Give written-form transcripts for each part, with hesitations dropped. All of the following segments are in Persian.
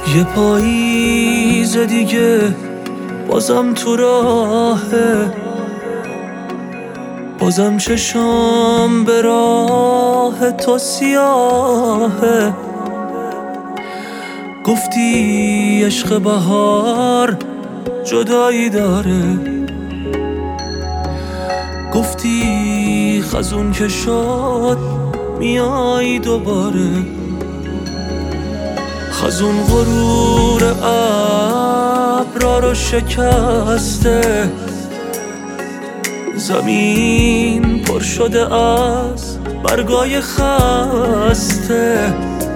یه پاییز دیگه بازم تو راهه، بازم چشام به راه تو سیاهه. گفتی عشق بهار جدایی داره، گفتی خزون که شد میای دوباره. خزون غرور ابرا رو شکسته، زمین پر شده از برگای خسته،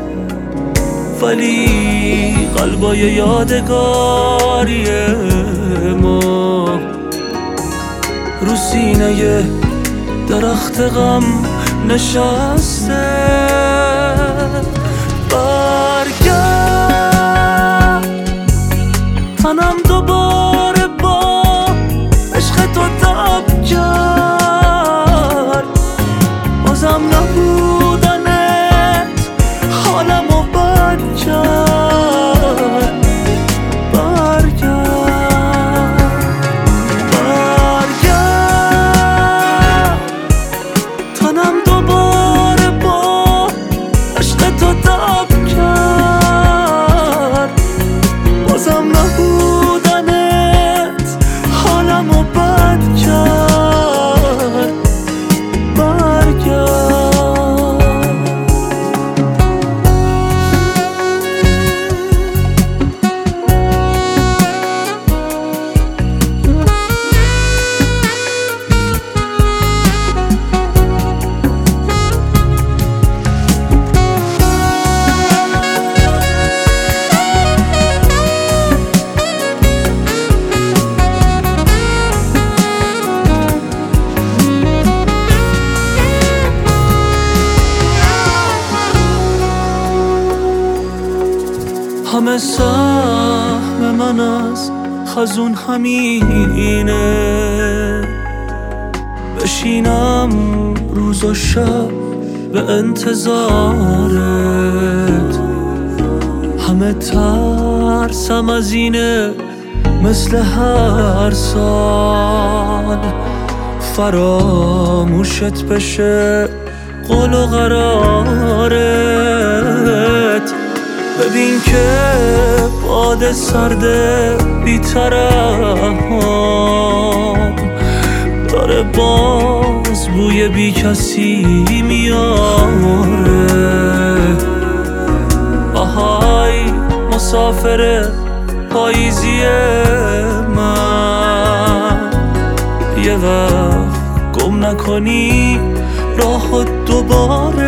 ولی قلبای یادگاری ما رو سینه درخت غم نشسته. برگرد تنم دوباره با عشق تو تب کرد، بازم نبودنت حالمو بد کرد. برگرد تنم دوباره با عشق تو تب کرد، بازم نبودنت حالمو بد کرد. برگرد همه سهم من از خزون همینه، بشینم روز و شب به انتظارت. همه ترسم از اینه مثل هر سال فراموشت بشه قول و قرارت. ببین که باد سرده بی‌طرفم داره باز بوی بی کسی میاره. آهای مسافر پاییزی من، یه وقت گم نکنی راهت دوباره.